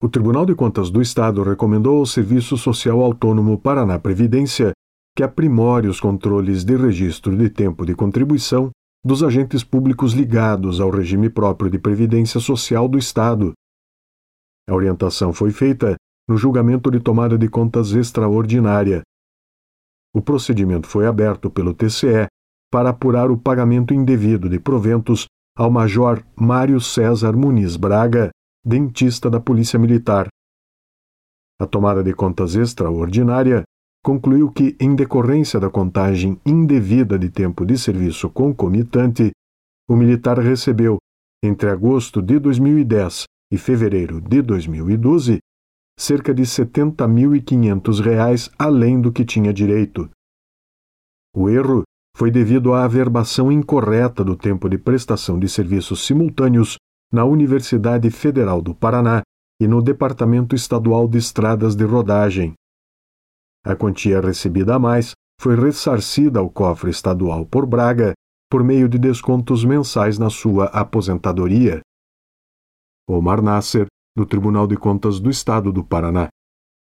O Tribunal de Contas do Estado recomendou ao Serviço Social Autônomo Paraná Previdência que aprimore os controles de registro de tempo de contribuição dos agentes públicos ligados ao regime próprio de previdência social do Estado. A orientação foi feita no julgamento de tomada de contas extraordinária. O procedimento foi aberto pelo TCE para apurar o pagamento indevido de proventos ao Major Mário César Muniz Braga, dentista da Polícia Militar. A tomada de contas extraordinária concluiu que, em decorrência da contagem indevida de tempo de serviço concomitante, o militar recebeu, entre agosto de 2010 e fevereiro de 2012, cerca de R$ 70.500 além do que tinha direito. O erro foi devido à averbação incorreta do tempo de prestação de serviços simultâneos na Universidade Federal do Paraná e no Departamento Estadual de Estradas de Rodagem. A quantia recebida a mais foi ressarcida ao cofre estadual por Braga por meio de descontos mensais na sua aposentadoria. Omar Nasser, do Tribunal de Contas do Estado do Paraná.